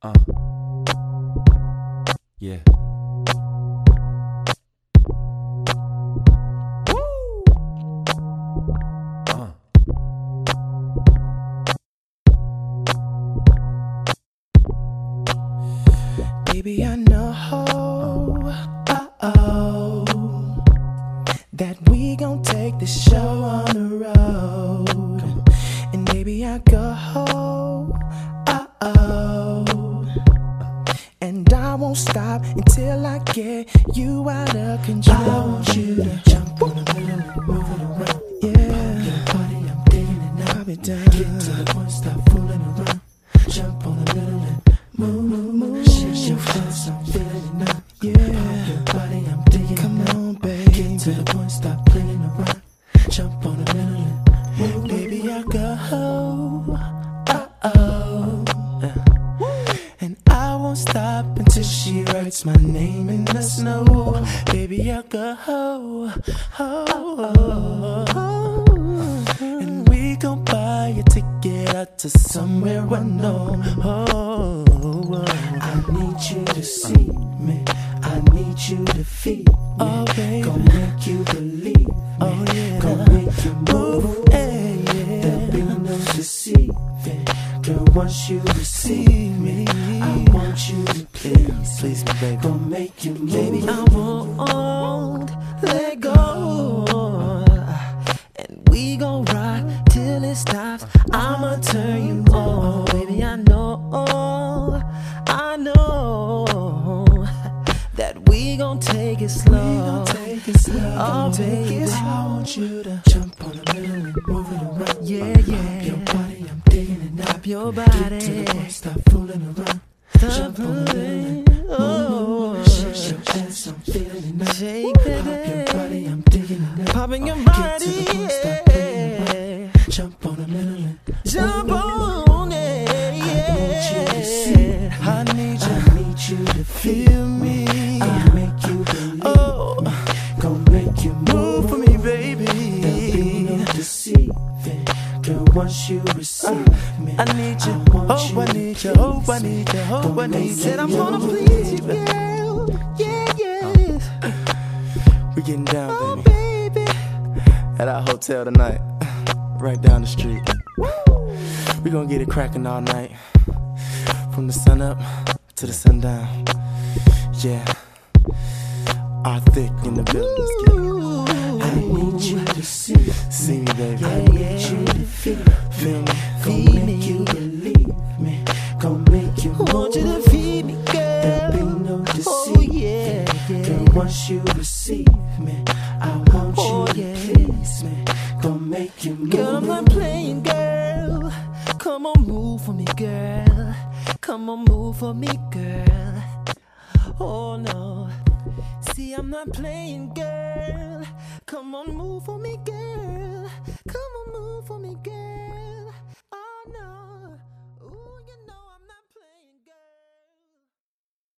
Uh, yeah. Baby, I know that we gon' take this show on the road. And baby, I go and I won't stop until I get you out of control. I want you to jump on the middle, move it around. Yeah, your body, I'm digging it now. Pop it down, get to the point, stop fooling around. Jump on the middle and move. Shake your face, I'm feeling it now. Yeah, your body, I'm digging it now. Come on, baby, get to the point, stop playing around. Jump on the middle and move. Baby, I go and I won't stop until she writes my name in the snow. Baby, I go and we gon' buy a ticket out to somewhere I know. I need you to see me, I need you to feel me. Oh, baby, gon' make you believe me. Oh, yeah, gon' make you move. Hey, yeah. There'll be no deceiving. Girl, once you receive me, I want you to please me, baby. Gon' make you move. Baby, I won't let go, and we gon' rock till it stops. I'ma turn you on, baby. I know that we gon' take it slow. Oh, baby, I want you to jump on the middle and move it around. Yeah, yeah. Your body, I'm digging it now. Pop your body. Get to the point, stop fooling around. Jump on the middle and move. Shake your ass, I'm feeling it now. Shake that ass. Pop your body, I'm digging it now. Popping your body. Get to the point, stop playing around. Jump on the middle and jump on it. Yeah. I need you to feel me. I'll make you believe. Oh, gon' make you move for me, baby. There'll be no deceiving. Girl, once you receive me, I need you. I need you. I need you. Said I'm gonna please you, girl. Yeah. We getting down, baby. At our hotel tonight, right down the street. We gonna get it cracking all night, from the sun up to the sundown. Yeah, our thick in the building. Let's get it. I need you to see me, baby. I need you to feel me. Gon' make you believe me. Gon' make you move. I want you to feed me, girl. There'll be no deceit. Girl, once you receive me, I want you to please me. Gon' make you move. Girl, I'm not playing, girl. Come on, move for me, girl. Come on, move for me, girl. Oh no, see, I'm not playing, girl. Come on, move for me, girl. Come